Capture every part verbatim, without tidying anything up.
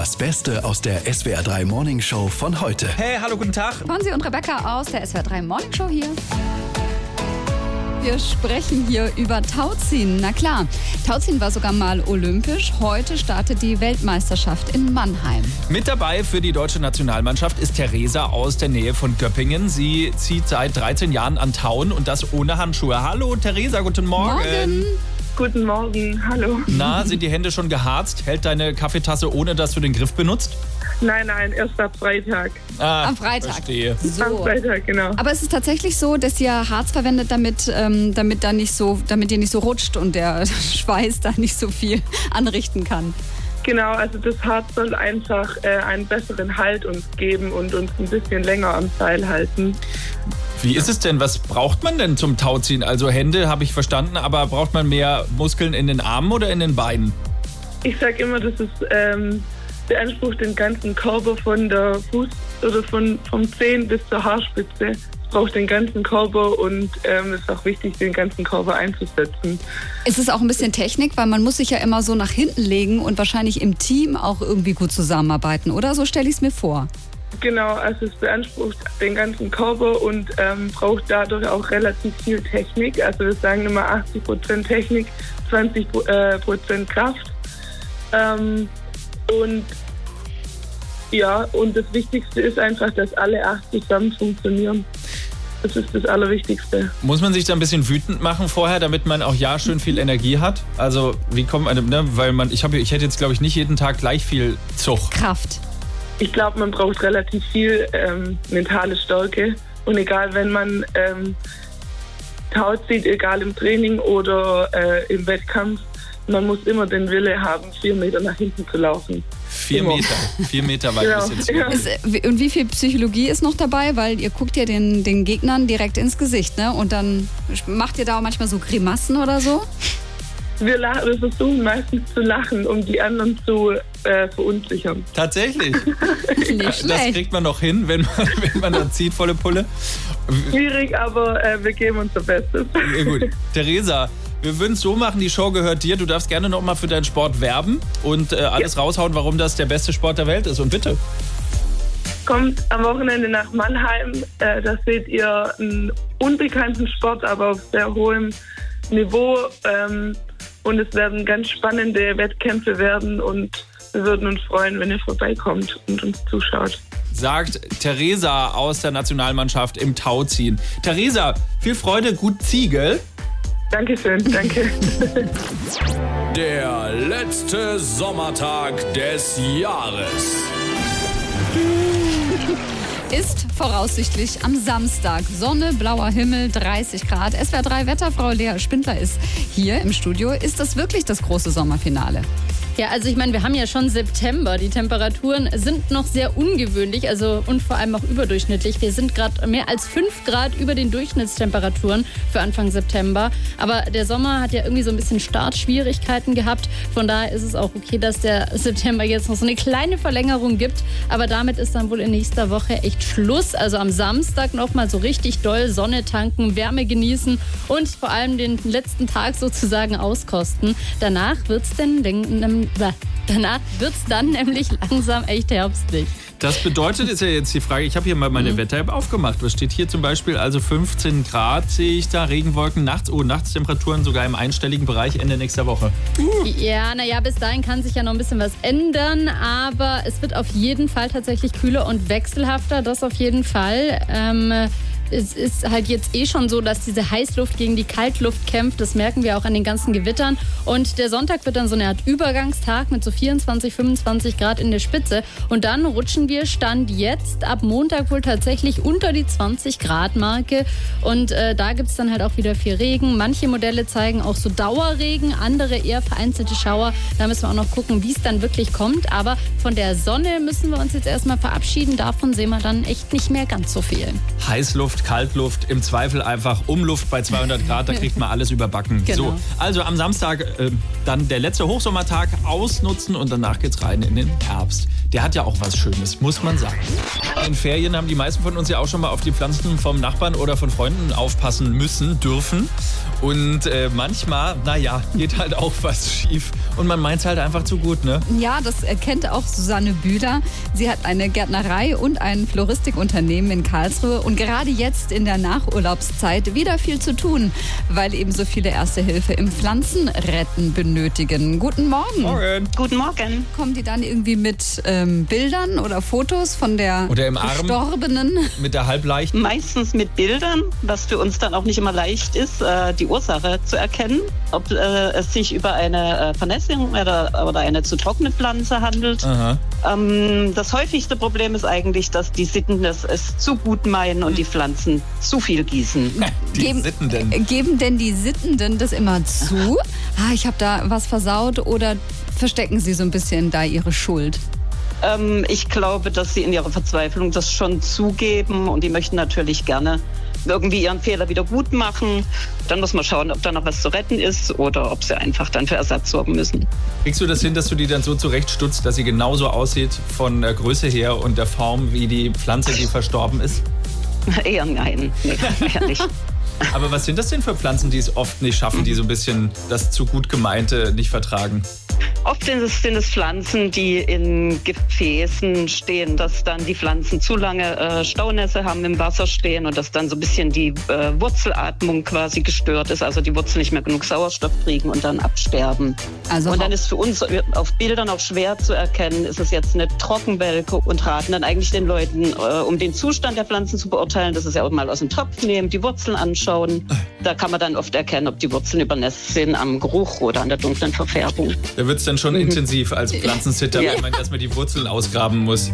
Das Beste aus der S W R drei Morning Show von heute. Hey, hallo, guten Tag. Fonsi und Rebecca aus der S W R drei Morning Show hier. Wir sprechen hier über Tauziehen. Na klar, Tauziehen war sogar mal olympisch. Heute startet die Weltmeisterschaft in Mannheim. Mit dabei für die deutsche Nationalmannschaft ist Theresa aus der Nähe von Göppingen. Sie zieht seit dreizehn Jahren an Tauen und das ohne Handschuhe. Hallo Theresa, guten Morgen. Morgen. Guten Morgen, hallo. Na, sind die Hände schon geharzt? Hält deine Kaffeetasse, ohne dass du den Griff benutzt? Nein, nein, erst ab Freitag. Ah, Am Freitag. Verstehe. Am So. Freitag, genau. Aber es ist tatsächlich so, dass ihr Harz verwendet, damit, ähm, damit, da nicht so, damit ihr nicht so rutscht und der Schweiß da nicht so viel anrichten kann. Genau, also das Harz soll einfach äh, einen besseren Halt uns geben und uns ein bisschen länger am Seil halten. Wie ist es denn? Was braucht man denn zum Tauziehen? Also Hände habe ich verstanden, aber braucht man mehr Muskeln in den Armen oder in den Beinen? Ich sage immer, das ist ähm, beansprucht den ganzen Körper von der Fuß oder von vom Zehen bis zur Haarspitze. Es braucht den ganzen Körper und ähm, ist auch wichtig, den ganzen Körper einzusetzen. Es ist auch ein bisschen Technik, weil man muss sich ja immer so nach hinten legen und wahrscheinlich im Team auch irgendwie gut zusammenarbeiten, oder? So stelle ich es mir vor. Genau, also es beansprucht den ganzen Körper und ähm, braucht dadurch auch relativ viel Technik. Also wir sagen immer achtzig Prozent Technik, zwanzig Prozent Kraft. Ähm, und ja, und das Wichtigste ist einfach, dass alle acht zusammen funktionieren. Das ist das Allerwichtigste. Muss man sich da ein bisschen wütend machen vorher, damit man auch ja schön viel Energie hat? Also wie kommt man, ne? Weil man, ich habe, ich hätte jetzt glaube ich nicht jeden Tag gleich viel Zug. Kraft. Ich glaube, man braucht relativ viel ähm, mentale Stärke. Und egal, wenn man ähm, Tau zieht, egal im Training oder äh, im Wettkampf, man muss immer den Wille haben, vier Meter nach hinten zu laufen. Vier Immer. Meter. Vier Meter weit Genau. bis jetzt. Ja. Ist, äh, und wie viel Psychologie ist noch dabei? Weil ihr guckt ja den, den Gegnern direkt ins Gesicht, ne? Und dann macht ihr da auch manchmal so Grimassen oder so? Wir, lachen, wir versuchen meistens zu lachen, um die anderen zu äh, verunsichern. Tatsächlich. Nicht Das schlecht. kriegt man noch hin, wenn man, wenn man da zieht, volle Pulle. Schwierig, aber äh, wir geben unser Bestes. Ja, gut. Theresa, wir würden es so machen, die Show gehört dir. Du darfst gerne noch mal für deinen Sport werben und äh, alles ja. raushauen, warum das der beste Sport der Welt ist. Und bitte. Kommt am Wochenende nach Mannheim. Äh, da seht ihr einen unbekannten Sport, aber auf sehr hohem Niveau. Ähm, und es werden ganz spannende Wettkämpfe werden und wir würden uns freuen, wenn ihr vorbeikommt und uns zuschaut. Sagt Theresa aus der Nationalmannschaft im Tauziehen. Theresa, viel Freude, gut Ziegel. Dankeschön, danke. Der letzte Sommertag des Jahres. Ist voraussichtlich am Samstag. Sonne, blauer Himmel, dreißig Grad. S W R drei Wetterfrau Lea Spindler ist hier im Studio. Ist das wirklich das große Sommerfinale? Ja, also ich meine, wir haben ja schon September. Die Temperaturen sind noch sehr ungewöhnlich, also und vor allem auch überdurchschnittlich. Wir sind gerade mehr als fünf Grad über den Durchschnittstemperaturen für Anfang September. Aber der Sommer hat ja irgendwie so ein bisschen Startschwierigkeiten gehabt. Von daher ist es auch okay, dass der September jetzt noch so eine kleine Verlängerung gibt. Aber damit ist dann wohl in nächster Woche echt Schluss. Also am Samstag nochmal so richtig doll Sonne tanken, Wärme genießen und vor allem den letzten Tag sozusagen auskosten. Danach wird's denn, denn Danach wird es dann nämlich langsam echt herbstlich. Das bedeutet, ist ja jetzt die Frage, ich habe hier mal meine mhm. Wetter-App aufgemacht. Was steht hier zum Beispiel? Also fünfzehn Grad sehe ich da, Regenwolken, nachts, oh, Nachtstemperaturen sogar im einstelligen Bereich Ende nächster Woche. Uh. Ja, naja, bis dahin kann sich ja noch ein bisschen was ändern, aber es wird auf jeden Fall tatsächlich kühler und wechselhafter, das auf jeden Fall. Ähm, Es ist halt jetzt eh schon so, dass diese Heißluft gegen die Kaltluft kämpft. Das merken wir auch an den ganzen Gewittern. Und der Sonntag wird dann so eine Art Übergangstag mit so vierundzwanzig, fünfundzwanzig Grad in der Spitze. Und dann rutschen wir Stand jetzt ab Montag wohl tatsächlich unter die zwanzig Grad Marke. Und äh, da gibt es dann halt auch wieder viel Regen. Manche Modelle zeigen auch so Dauerregen, andere eher vereinzelte Schauer. Da müssen wir auch noch gucken, wie es dann wirklich kommt. Aber von der Sonne müssen wir uns jetzt erstmal verabschieden. Davon sehen wir dann echt nicht mehr ganz so viel. Heißluft Kaltluft, im Zweifel einfach Umluft bei zweihundert Grad, da kriegt man alles überbacken. Genau. So, also am Samstag äh, dann der letzte Hochsommertag ausnutzen und danach geht's rein in den Herbst. Der hat ja auch was Schönes, muss man sagen. In Ferien haben die meisten von uns ja auch schon mal auf die Pflanzen vom Nachbarn oder von Freunden aufpassen müssen, dürfen. Und äh, manchmal, naja, geht halt auch was schief. Und man meint es halt einfach zu gut, ne? Ja, das erkennt auch Susanne Bühler. Sie hat eine Gärtnerei und ein Floristikunternehmen in Karlsruhe. Und gerade jetzt in der Nachurlaubszeit wieder viel zu tun, weil eben so viele Erste Hilfe im Pflanzenretten benötigen. Guten Morgen. Morgen. Guten Morgen. Kommen die dann irgendwie mit ähm, Bildern oder Fotos von der Oder im Arm. Verstorbenen? Mit der Halbleichen. Meistens mit Bildern, was für uns dann auch nicht immer leicht ist, äh, die Ursache zu erkennen. Ob äh, es sich über eine äh, Vernässung oder, oder eine zu trockene Pflanze handelt. Aha. Ähm, das häufigste Problem ist eigentlich, dass die Sittenden es, es zu gut meinen und die Pflanzen zu viel gießen. Die Geben- Sittenden. Äh, Geben denn die Sittenden das immer zu? Ah, ich habe da was versaut, oder verstecken sie so ein bisschen da ihre Schuld? Ähm, ich glaube, dass sie in ihrer Verzweiflung das schon zugeben und die möchten natürlich gerne irgendwie ihren Fehler wieder gut machen. Dann muss man schauen, ob da noch was zu retten ist oder ob sie einfach dann für Ersatz sorgen müssen. Kriegst du das hin, dass du die dann so zurechtstutzt, dass sie genauso aussieht von der Größe her und der Form wie die Pflanze, die verstorben ist? Eher nein, nee, eher nicht. Aber was sind das denn für Pflanzen, die es oft nicht schaffen, die so ein bisschen das zu gut Gemeinte nicht vertragen? Oft sind es, sind es Pflanzen, die in Gefäßen stehen, dass dann die Pflanzen zu lange äh, Staunässe haben, im Wasser stehen und dass dann so ein bisschen die äh, Wurzelatmung quasi gestört ist, also die Wurzeln nicht mehr genug Sauerstoff kriegen und dann absterben. Also Und dann ist für uns auf Bildern auch schwer zu erkennen, ist es jetzt eine Trockenwelke, und raten dann eigentlich den Leuten, äh, um den Zustand der Pflanzen zu beurteilen, dass sie ja auch mal aus dem Topf nehmen, die Wurzeln anschauen. Da kann man dann oft erkennen, ob die Wurzeln übernässt sind am Geruch oder an der dunklen Verfärbung. Da wird es dann schon intensiv als Pflanzensitter, Ja. wenn man erstmal die Wurzeln ausgraben muss.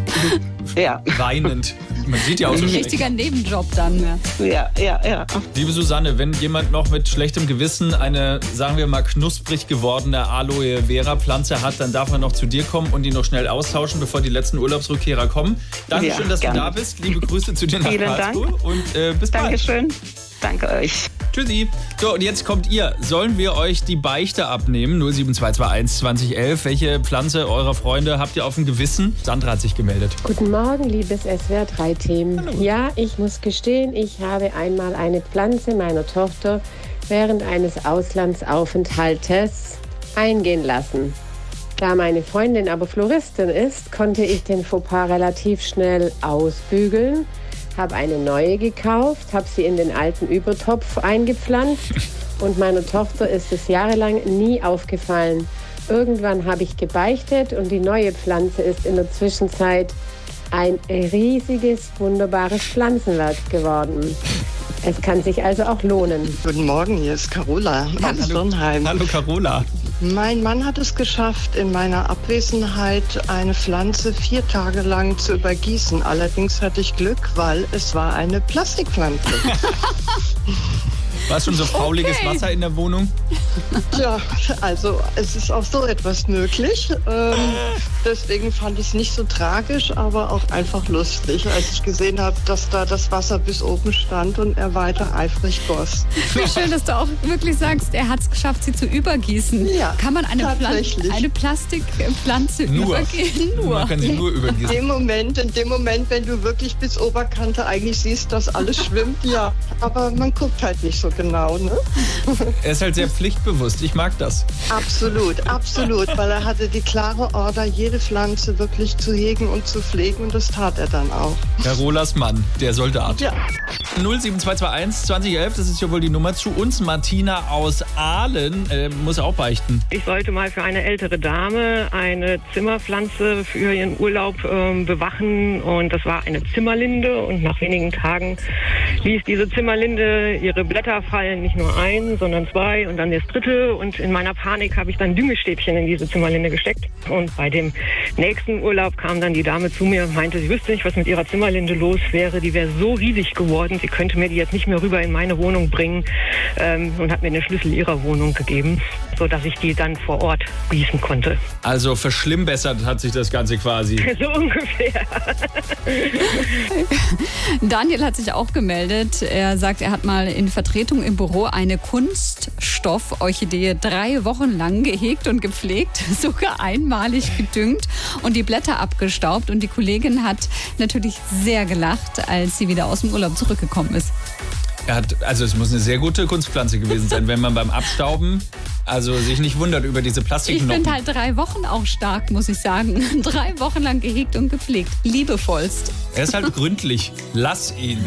Ja, Weinend. Man sieht ja auch so ein schlecht. richtiger Nebenjob dann. ja, ja, ja. Liebe Susanne, wenn jemand noch mit schlechtem Gewissen eine, sagen wir mal, knusprig gewordene Aloe Vera Pflanze hat, dann darf man noch zu dir kommen und die noch schnell austauschen, bevor die letzten Urlaubsrückkehrer kommen. Dankeschön, Ja, dass gerne. du da bist. Liebe Grüße zu dir nach Vielen Karlsruhe und äh, bis bald. Dankeschön. Danke euch. Tschüssi. So, und jetzt kommt ihr. Sollen wir euch die Beichte abnehmen? null sieben zwei zwei eins zwanzig elf. Welche Pflanze eurer Freunde habt ihr auf dem Gewissen? Sandra hat sich gemeldet. Guten Morgen, liebes S W R drei Team. Ja, ich muss gestehen, ich habe einmal eine Pflanze meiner Tochter während eines Auslandsaufenthaltes eingehen lassen. Da meine Freundin aber Floristin ist, konnte ich den Fauxpas relativ schnell ausbügeln, habe eine neue gekauft, habe sie in den alten Übertopf eingepflanzt und meiner Tochter ist es jahrelang nie aufgefallen. Irgendwann habe ich gebeichtet und die neue Pflanze ist in der Zwischenzeit ein riesiges, wunderbares Pflanzenwerk geworden. Es kann sich also auch lohnen. Guten Morgen, hier ist Carola aus Sonnheim. Hallo Carola. Mein Mann hat es geschafft, in meiner Abwesenheit eine Pflanze vier Tage lang zu übergießen. Allerdings hatte ich Glück, weil es war eine Plastikpflanze. War es schon so fauliges Okay. Wasser in der Wohnung? Tja, also es ist auch so etwas möglich. Ähm, deswegen fand ich es nicht so tragisch, aber auch einfach lustig, als ich gesehen habe, dass da das Wasser bis oben stand und er weiter eifrig goss. Wie schön, dass du auch wirklich sagst, er hat es geschafft, sie zu übergießen. Ja, Kann man eine, Pflan tatsächlich. eine Plastikpflanze Nur. übergehen? Nur. Man kann sie nur In übergießen. dem Moment, in dem Moment, wenn du wirklich bis Oberkante eigentlich siehst, dass alles schwimmt, ja. Aber man guckt halt nicht so genau, ne? Er ist halt sehr pflichtbewusst. Ich mag das. Absolut, absolut, weil er hatte die klare Order, jede Pflanze wirklich zu hegen und zu pflegen, und das tat er dann auch. Carolas Mann, der Soldat. Ja. null sieben zwei zwei eins zwanzig elf, das ist ja wohl die Nummer zu uns. Martina aus Aalen äh, muss auch beichten. Ich sollte mal für eine ältere Dame eine Zimmerpflanze für ihren Urlaub ähm, bewachen, und das war eine Zimmerlinde, und nach wenigen Tagen ließ diese Zimmerlinde ihre Blätter fallen, nicht nur ein, sondern zwei, und dann ist Auftritte und in meiner Panik habe ich dann Düngestäbchen in diese Zimmerlinde gesteckt. Und bei dem nächsten Urlaub kam dann die Dame zu mir und meinte, sie wüsste nicht, was mit ihrer Zimmerlinde los wäre. Die wäre so riesig geworden, sie könnte mir die jetzt nicht mehr rüber in meine Wohnung bringen ähm, und hat mir den Schlüssel ihrer Wohnung gegeben, sodass ich die dann vor Ort gießen konnte. Also verschlimmbessert hat sich das Ganze quasi. So ungefähr. Daniel hat sich auch gemeldet. Er sagt, er hat mal in Vertretung im Büro eine Kunststoff-Orchidee drei Wochen lang gehegt und gepflegt, sogar einmalig gedüngt und die Blätter abgestaubt. Und die Kollegin hat natürlich sehr gelacht, als sie wieder aus dem Urlaub zurückgekommen ist. Er hat, also es muss eine sehr gute Kunstpflanze gewesen sein, wenn man beim Abstauben also sich nicht wundert über diese Ich Plastikknochen. finde halt drei Wochen auch stark, muss ich sagen. Drei Wochen lang gehegt und gepflegt. Liebevollst. Er ist halt gründlich. Lass ihn.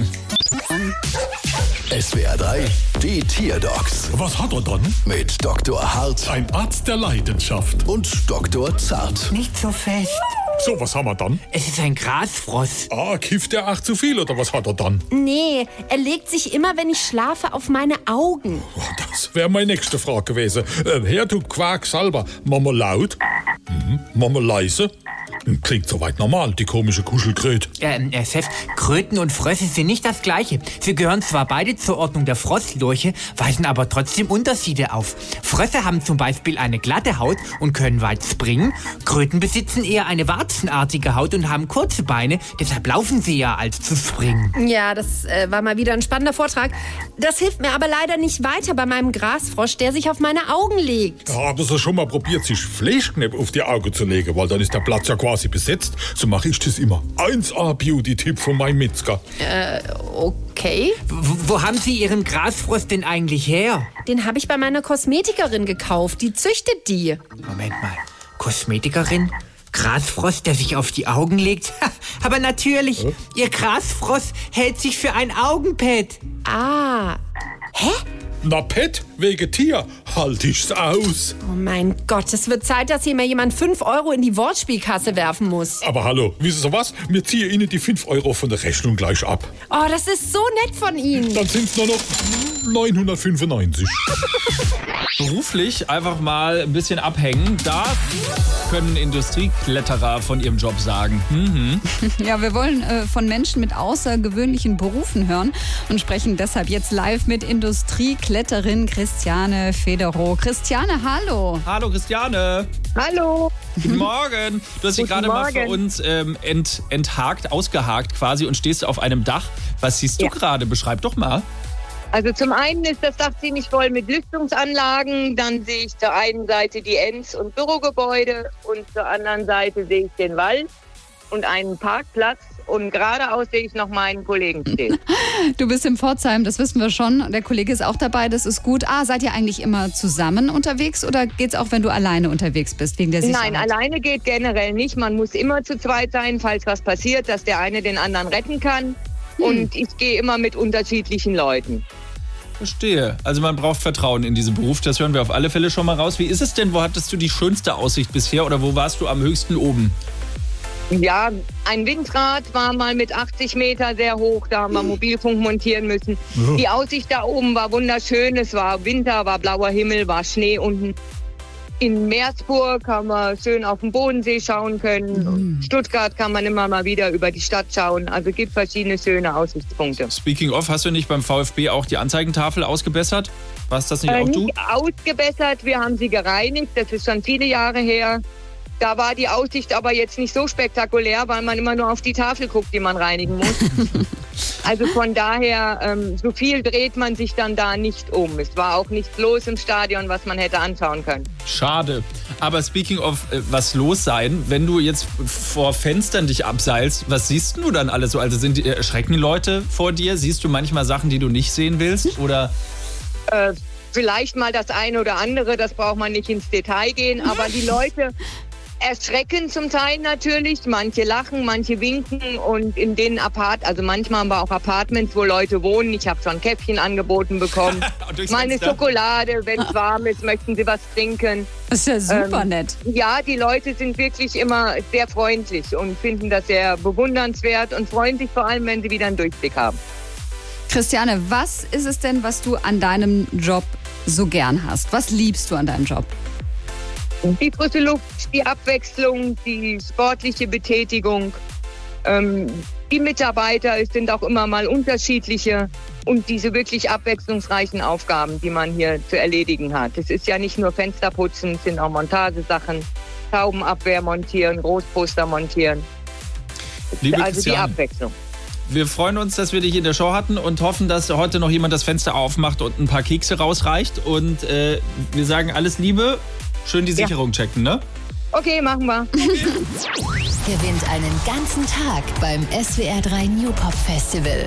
S W R drei, die Tierdocs Was hat er dann? mit Doktor Hart Ein Arzt der Leidenschaft. und Doktor Zart. Nicht so fest. So, was haben wir dann? Es ist ein Grasfrosch. Ah, kifft der acht zu viel oder was hat er dann? Nee, er legt sich immer, wenn ich schlafe, auf meine Augen. Oh, das wäre meine nächste Frage gewesen. Äh, Herr, du Quacksalber. Mama laut? Mhm. Mama leise? Klingt soweit normal, die komische Kuschelkröte. Ähm, Herr Chef, Kröten und Frösche sind nicht das Gleiche. Sie gehören zwar beide zur Ordnung der Frostlurche, weisen aber trotzdem Unterschiede auf. Frösche haben zum Beispiel eine glatte Haut und können weit springen. Kröten besitzen eher eine warzenartige Haut und haben kurze Beine, deshalb laufen sie ja als zu springen. Ja, das äh, war mal wieder ein spannender Vortrag. Das hilft mir aber leider nicht weiter bei meinem Grasfrosch, der sich auf meine Augen legt. Ja, haben Sie schon mal probiert, sich Fleischknepp auf die Augen zu legen, weil dann ist der Platz ja quasi besetzt. So mache ich das immer. eins A Beauty-Tipp von meinem Metzger. Äh, okay. W wo haben Sie Ihren Grasfrosch denn eigentlich her? Den habe ich bei meiner Kosmetikerin gekauft. Die züchtet die. Moment mal, Kosmetikerin? Grasfrosch, der sich auf die Augen legt? Aber natürlich, Hä? Ihr Grasfrosch hält sich für ein Augenpad. Ah. Hä? Na Pet, wegen Tier, halt ich's aus. Oh mein Gott, es wird Zeit, dass hier mal jemand fünf Euro in die Wortspielkasse werfen muss. Aber hallo, wissen Sie was? Wir ziehen Ihnen die fünf Euro von der Rechnung gleich ab. Oh, das ist so nett von Ihnen. Dann sind's nur noch neunhundertfünfundneunzig. Beruflich einfach mal ein bisschen abhängen. Da können Industriekletterer von ihrem Job sagen. Mhm. Ja, wir wollen äh, von Menschen mit außergewöhnlichen Berufen hören und sprechen deshalb jetzt live mit Industriekletterin Christiane Federow. Christiane, hallo. Hallo Christiane. Hallo. Guten Morgen. Du hast dich gerade mal für uns ähm, ent, enthakt, ausgehakt quasi und stehst auf einem Dach. Was siehst du Ja. gerade? Beschreib doch mal. Also zum einen ist das Dach ziemlich voll mit Lüftungsanlagen. Dann sehe ich zur einen Seite die Enz- und Bürogebäude und zur anderen Seite sehe ich den Wald und einen Parkplatz. Und geradeaus sehe ich noch meinen Kollegen stehen. Du bist in Pforzheim, das wissen wir schon. Der Kollege ist auch dabei, das ist gut. Ah, seid ihr eigentlich immer zusammen unterwegs oder geht's auch, wenn du alleine unterwegs bist, wegen der Sicherheit? Nein, alleine geht generell nicht. Man muss immer zu zweit sein, falls was passiert, dass der eine den anderen retten kann. Hm. Und ich gehe immer mit unterschiedlichen Leuten. Verstehe. Also man braucht Vertrauen in diesen Beruf. Das hören wir auf alle Fälle schon mal raus. Wie ist es denn? Wo hattest du die schönste Aussicht bisher oder wo warst du am höchsten oben? Ja, ein Windrad war mal mit achtzig Meter sehr hoch, da haben wir Mobilfunk montieren müssen. Ja. Die Aussicht da oben war wunderschön, es war Winter, war blauer Himmel, war Schnee unten. In Meersburg haben wir schön auf den Bodensee schauen können. Stuttgart kann man immer mal wieder über die Stadt schauen, also gibt verschiedene schöne Aussichtspunkte. Speaking of, hast du nicht beim VfB auch die Anzeigentafel ausgebessert? Warst das nicht Äh, auch du? nicht ausgebessert, wir haben sie gereinigt, das ist schon viele Jahre her. Da war die Aussicht aber jetzt nicht so spektakulär, weil man immer nur auf die Tafel guckt, die man reinigen muss. Also von daher, ähm, so viel dreht man sich dann da nicht um. Es war auch nichts los im Stadion, was man hätte anschauen können. Schade. Aber speaking of äh, was los sein, wenn du jetzt vor Fenstern dich abseilst, was siehst du dann alles so? Also sind die, erschrecken die Leute vor dir? Siehst du manchmal Sachen, die du nicht sehen willst? Oder? Äh, vielleicht mal das eine oder andere, das braucht man nicht ins Detail gehen, aber die Leute erschrecken zum Teil natürlich. Manche lachen, manche winken und in den Apart, also manchmal haben wir auch Apartments, wo Leute wohnen. Ich habe schon Käffchen angeboten bekommen. Meine Schokolade, wenn es warm ist, möchten sie was trinken. Das ist ja super Ähm, nett. Ja, die Leute sind wirklich immer sehr freundlich und finden das sehr bewundernswert und freuen sich vor allem, wenn sie wieder einen Durchblick haben. Christiane, was ist es denn, was du an deinem Job so gern hast? Was liebst du an deinem Job? Die frische Luft, die Abwechslung, die sportliche Betätigung. Ähm, die Mitarbeiter, es sind auch immer mal unterschiedliche. Und diese wirklich abwechslungsreichen Aufgaben, die man hier zu erledigen hat. Es ist ja nicht nur Fensterputzen, es sind auch Montagesachen, Taubenabwehr montieren, Großposter montieren. Liebe Also die Christiane, Abwechslung. wir freuen uns, dass wir dich in der Show hatten und hoffen, dass heute noch jemand das Fenster aufmacht und ein paar Kekse rausreicht. Und äh, wir sagen alles Liebe, schön die Ja. Sicherung checken, ne? Okay, machen wir. Gewinnt einen ganzen Tag beim S W R drei New Pop Festival.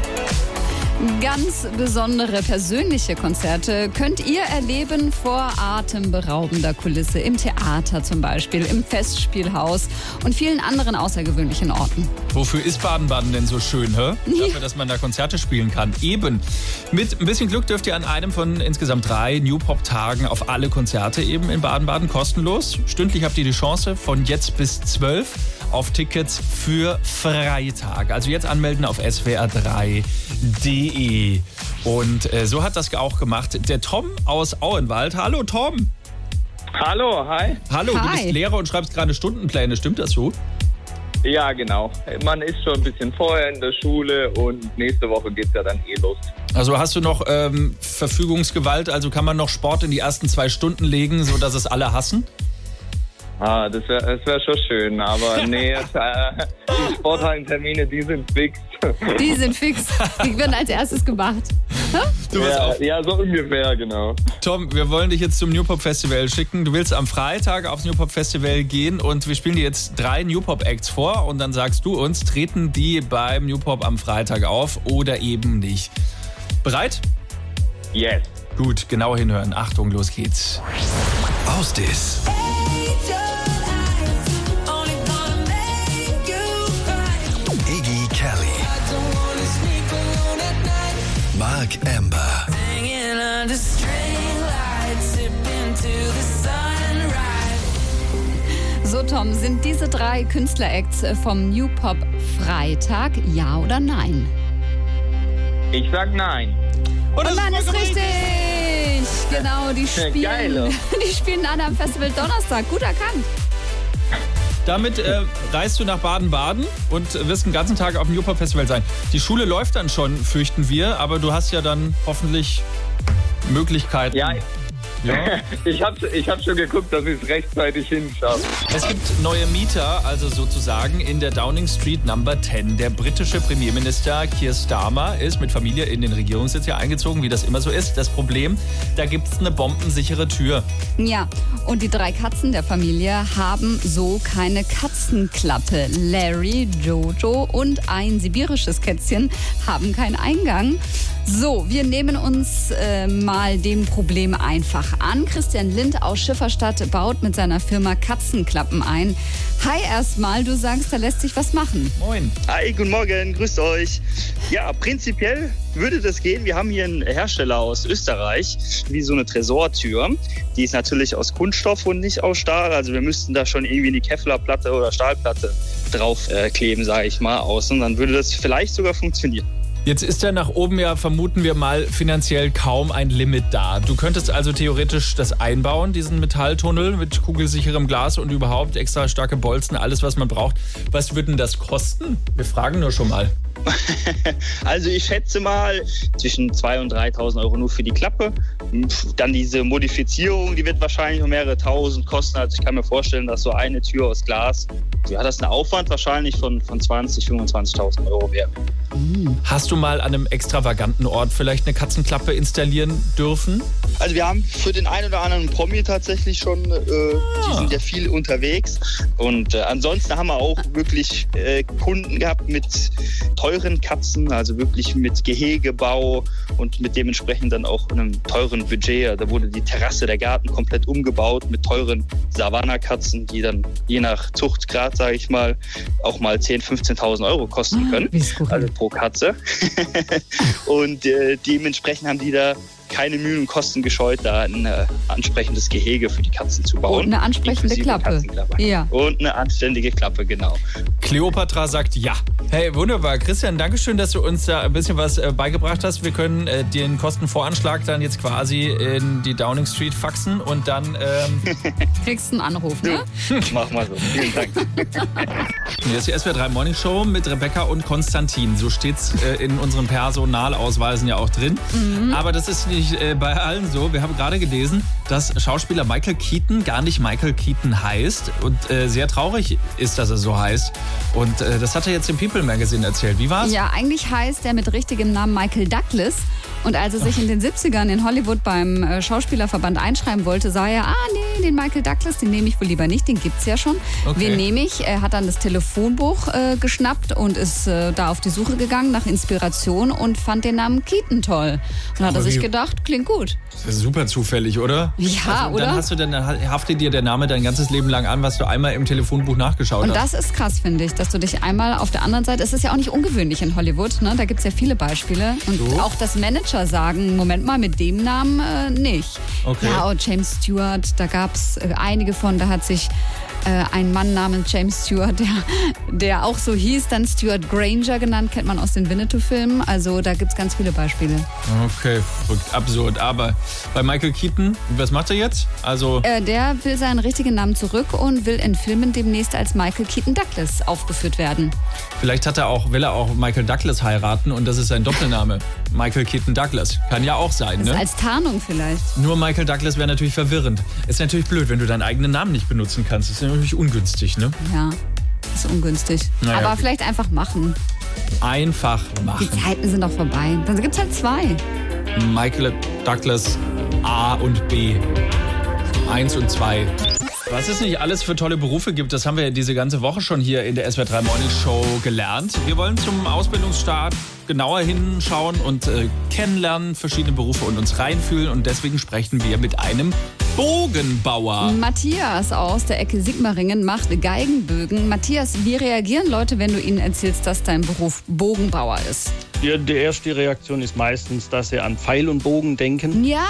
Ganz besondere persönliche Konzerte könnt ihr erleben vor atemberaubender Kulisse. Im Theater zum Beispiel, im Festspielhaus und vielen anderen außergewöhnlichen Orten. Wofür ist Baden-Baden denn so schön, hä? Dafür, dass man da Konzerte spielen kann. Eben. Mit ein bisschen Glück dürft ihr an einem von insgesamt drei New Pop-Tagen auf alle Konzerte eben in Baden-Baden kostenlos. Stündlich habt ihr die Chance von jetzt bis zwölf auf Tickets für Freitag. Also jetzt anmelden auf S W R drei punkt de. Und äh, so hat das auch gemacht der Tom aus Auenwald. Hallo Tom. Hallo, hi. Hallo, du Hi. bist Lehrer und schreibst gerade Stundenpläne. Stimmt das so? Ja, genau. Man ist schon ein bisschen vorher in der Schule und nächste Woche geht's ja dann eh los. Also hast du noch ähm, Verfügungsgewalt? Also kann man noch Sport in die ersten zwei Stunden legen, sodass es alle hassen? Ah, das wäre das wär schon schön, aber nee, äh, die Sporthallentermine, die sind fix. Die sind fix. Die werden als erstes gemacht. Du wirst ja, auch- ja, so ungefähr, genau. Tom, wir wollen dich jetzt zum New Pop Festival schicken. Du willst am Freitag aufs New Pop Festival gehen und wir spielen dir jetzt drei New Pop Acts vor und dann sagst du uns, treten die beim New Pop am Freitag auf oder eben nicht. Bereit? Yes. Gut, genau hinhören. Achtung, los geht's. Aus des Iggy Kelly, Mark Amber, So Tom, sind diese drei Künstler-Acts vom New Pop Freitag, ja oder nein? Ich sag nein. Und, dann ist richtig! Genau, die Ja, spielen, geil. die spielen dann am Festival Donnerstag. Gut erkannt. Damit äh, reist du nach Baden-Baden und wirst den ganzen Tag auf dem New Pop Festival sein. Die Schule läuft dann schon, fürchten wir, aber du hast ja dann hoffentlich Möglichkeiten. Ja, Ja. ich habe ich hab schon geguckt, dass ich es rechtzeitig hinschaffe. Es gibt neue Mieter, also sozusagen in der Downing Street Number zehn. Der britische Premierminister Keir Starmer ist mit Familie in den Regierungssitz hier eingezogen, wie das immer so ist. Das Problem, da gibt es eine bombensichere Tür. Ja, und die drei Katzen der Familie haben so keine Katzenklappe. Larry, Jojo und ein sibirisches Kätzchen haben keinen Eingang. So, wir nehmen uns äh, mal dem Problem einfach an. Christian Lind aus Schifferstadt baut mit seiner Firma Katzenklappen ein. Hi erstmal, du sagst, da lässt sich was machen. Moin. Hi, guten Morgen, grüßt euch. Ja, prinzipiell würde das gehen. Wir haben hier einen Hersteller aus Österreich, wie so eine Tresortür. Die ist natürlich aus Kunststoff und nicht aus Stahl. Also wir müssten da schon irgendwie eine Kevlarplatte oder Stahlplatte drauf äh, kleben, sage ich mal, außen. Dann würde das vielleicht sogar funktionieren. Jetzt ist ja nach oben ja, vermuten wir mal, finanziell kaum ein Limit da. Du könntest also theoretisch das einbauen, diesen Metalltunnel mit kugelsicherem Glas und überhaupt extra starke Bolzen, alles, was man braucht. Was würde denn das kosten? Wir fragen nur schon mal. Also ich schätze mal zwischen zweitausend und dreitausend Euro nur für die Klappe. Dann diese Modifizierung, die wird wahrscheinlich um mehrere tausend kosten. Also ich kann mir vorstellen, dass so eine Tür aus Glas, ja, das ist ein Aufwand wahrscheinlich von, von zwanzigtausend, fünfundzwanzigtausend Euro wäre. Hast du mal an einem extravaganten Ort vielleicht eine Katzenklappe installieren dürfen? Also wir haben für den einen oder anderen Promi tatsächlich schon, äh, Ah. die sind ja viel unterwegs. Und äh, ansonsten haben wir auch wirklich äh, Kunden gehabt mit teuren Katzen, also wirklich mit Gehegebau und mit dementsprechend dann auch einem teuren Budget. Da wurde die Terrasse, der Garten komplett umgebaut mit teuren Savannah-Katzen, die dann je nach Zuchtgrad, sage ich mal, auch mal zehntausend, fünfzehntausend Euro kosten können. Also pro Katze. Und äh, dementsprechend haben die da keine Mühen und Kosten gescheut, da ein äh, ansprechendes Gehege für die Katzen zu bauen. Und eine ansprechende Klappe. Ja. Und eine anständige Klappe, genau. Cleopatra sagt ja. Hey, wunderbar. Christian, danke schön, dass du uns da ein bisschen was äh, beigebracht hast. Wir können äh, den Kostenvoranschlag dann jetzt quasi in die Downing Street faxen und dann... Ähm kriegst einen Anruf, ne? Mach mal so. Vielen Dank. Hier ist die S W R drei Morning Show mit Rebecca und Konstantin. So steht's äh, in unseren Personalausweisen ja auch drin. Mhm. Aber das ist nicht äh, bei allen so. Wir haben gerade gelesen, dass Schauspieler Michael Keaton gar nicht Michael Keaton heißt und äh, sehr traurig ist, dass er so heißt. Und äh, das hat er jetzt im People Magazine erzählt. Wie war's? Ja, eigentlich heißt er mit richtigem Namen Michael Douglas. Und als er sich in den siebzigern in Hollywood beim äh, Schauspielerverband einschreiben wollte, sah er, ah nee, den Michael Douglas, den nehme ich wohl lieber nicht, den gibt's ja schon. Okay. Wen nehme ich? Er hat dann das Telefonbuch äh, geschnappt und ist äh, da auf die Suche gegangen nach Inspiration und fand den Namen Keaton toll. Und dann hat er sich gedacht, klingt gut. Das ist super zufällig, oder? Ja, also, oder? Dann, hast du, dann haftet dir der Name dein ganzes Leben lang an, was du einmal im Telefonbuch nachgeschaut und hast. Und das ist krass, finde ich, dass du dich einmal auf der anderen Seite, es ist ja auch nicht ungewöhnlich in Hollywood, ne? Da gibt es ja viele Beispiele. Und so? Auch dass Manager sagen, Moment mal, mit dem Namen äh, nicht. Okay. Ja, und James Stewart, da gab es äh, einige von, da hat sich äh, ein Mann namens James Stewart, der, der auch so hieß, dann Stuart Granger genannt, kennt man aus den Winnetou-Filmen. Also da gibt es ganz viele Beispiele. Okay, verrückt, absurd. Aber bei Michael Keaton, was macht er jetzt? Also äh, der will seinen richtigen Namen zurück und will in Filmen demnächst als Michael Keaton Douglas aufgeführt werden. Vielleicht hat er auch, will er auch Michael Douglas heiraten und das ist sein Doppelname. Michael Keaton Douglas. Kann ja auch sein, das ne? Als Tarnung vielleicht. Nur Michael Douglas wäre natürlich verwirrend. Ist natürlich blöd, wenn du deinen eigenen Namen nicht benutzen kannst. Das ist natürlich ungünstig, ne? Ja, ist ungünstig. Naja, aber okay. Vielleicht einfach machen. Einfach machen. Die Zeiten sind doch vorbei. Dann gibt es halt zwei. Michael Douglas A und B. Eins und zwei. Was es nicht alles für tolle Berufe gibt, das haben wir diese ganze Woche schon hier in der S W R drei Morning Show gelernt. Wir wollen zum Ausbildungsstart genauer hinschauen und äh, kennenlernen verschiedene Berufe und uns reinfühlen. Und deswegen sprechen wir mit einem Bogenbauer. Matthias aus der Ecke Sigmaringen macht Geigenbögen. Matthias, wie reagieren Leute, wenn du ihnen erzählst, dass dein Beruf Bogenbauer ist? Ja, die erste Reaktion ist meistens, dass sie an Pfeil und Bogen denken. Ja.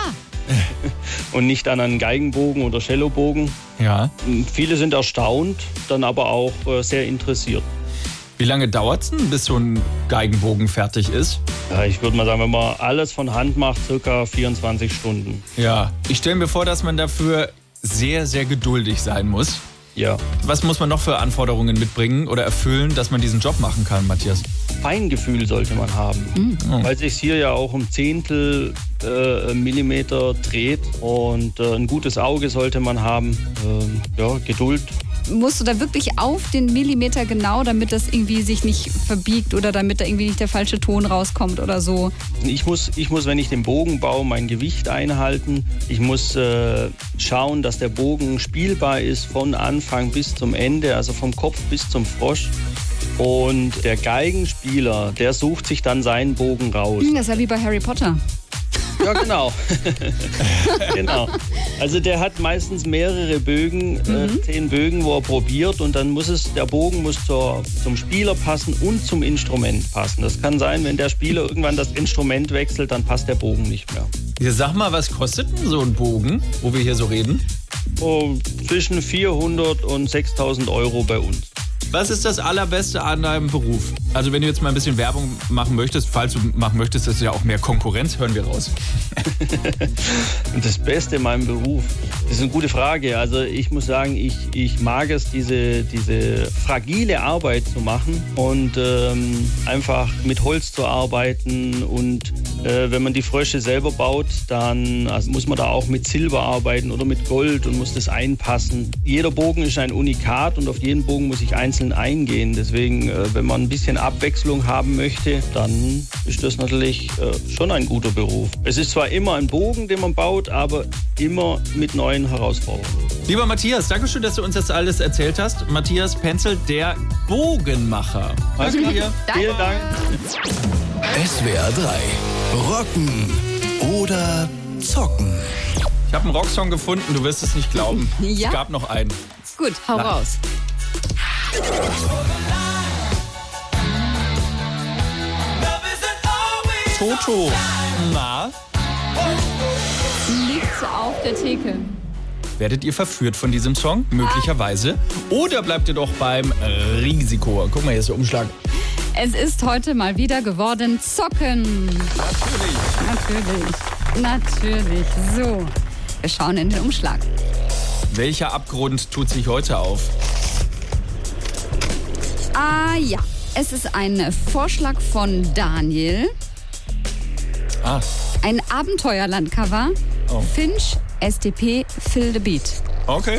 Und nicht an einen Geigenbogen oder Cellobogen. Ja. Viele sind erstaunt, dann aber auch äh, sehr interessiert. Wie lange dauert es denn, bis so ein Geigenbogen fertig ist? Ja, ich würde mal sagen, wenn man alles von Hand macht, circa vierundzwanzig Stunden. Ja, ich stelle mir vor, dass man dafür sehr, sehr geduldig sein muss. Ja. Was muss man noch für Anforderungen mitbringen oder erfüllen, dass man diesen Job machen kann, Matthias? Feingefühl sollte man haben, mhm. weil es sich hier ja auch um Zehntel äh, Millimeter dreht und äh, ein gutes Auge sollte man haben, äh, ja, Geduld. Musst du da wirklich auf den Millimeter genau, damit das irgendwie sich nicht verbiegt oder damit da irgendwie nicht der falsche Ton rauskommt oder so? Ich muss, ich muss, wenn ich den Bogen baue, mein Gewicht einhalten. Ich muss äh, schauen, dass der Bogen spielbar ist von Anfang bis zum Ende, also vom Kopf bis zum Frosch. Und der Geigenspieler, der sucht sich dann seinen Bogen raus. Das ist ja wie bei Harry Potter. Ja, genau. Genau. Also der hat meistens mehrere Bögen, mhm. äh, zehn Bögen, wo er probiert und dann muss es, der Bogen muss zur, zum Spieler passen und zum Instrument passen. Das kann sein, wenn der Spieler irgendwann das Instrument wechselt, dann passt der Bogen nicht mehr. Ja, sag mal, was kostet denn so ein Bogen, wo wir hier so reden? Oh, zwischen vierhundert und sechstausend Euro bei uns. Was ist das Allerbeste an deinem Beruf? Also wenn du jetzt mal ein bisschen Werbung machen möchtest, falls du machen möchtest, ist ja auch mehr Konkurrenz, hören wir raus. Das Beste in meinem Beruf? Das ist eine gute Frage. Also ich muss sagen, ich, ich mag es, diese, diese fragile Arbeit zu machen und ähm, einfach mit Holz zu arbeiten. Und äh, wenn man die Frösche selber baut, dann also muss man da auch mit Silber arbeiten oder mit Gold und muss das einpassen. Jeder Bogen ist ein Unikat und auf jeden Bogen muss ich einzeln eingehen. Deswegen, äh, wenn man ein bisschen Abwechslung haben möchte, dann ist das natürlich äh, schon ein guter Beruf. Es ist zwar immer ein Bogen, den man baut, aber immer mit neuen Herausforderungen. Lieber Matthias, danke schön, dass du uns das alles erzählt hast. Matthias Penzel, der Bogenmacher. Alles klar. Vielen Dank. S W R drei. Rocken oder zocken. Ich habe einen Rocksong gefunden, du wirst es nicht glauben. Ja? Es gab noch einen. Gut, hau Na. raus. Toto. Na? der Theke. Werdet ihr verführt von diesem Song? Möglicherweise. Oder bleibt ihr doch beim Risiko? Guck mal, hier ist der Umschlag. Es ist heute mal wieder geworden Zocken. Natürlich. Natürlich. Natürlich. So, wir schauen in den Umschlag. Welcher Abgrund tut sich heute auf? Ah ja, es ist ein Vorschlag von Daniel. Ah. Ein Abenteuerland-Cover. Oh. Finch, S D P, Phil the Beat. Okay.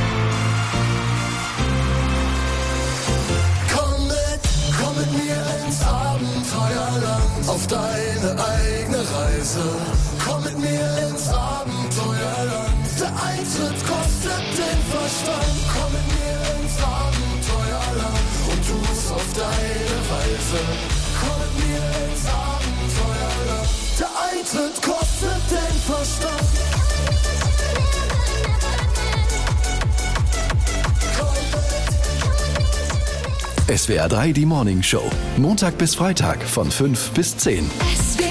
Komm mit, komm mit mir ins Abenteuerland, auf deine eigene Reise. Komm mit mir ins Abenteuerland, der Eintritt kostet den Verstand. Komm mit mir ins Abenteuerland und tu's auf deine Weise. Komm mit mir ins Abenteuerland, der Eintritt kostet den Verstand. S W R drei, die Morning Show. Montag bis Freitag von fünf bis zehn. S W R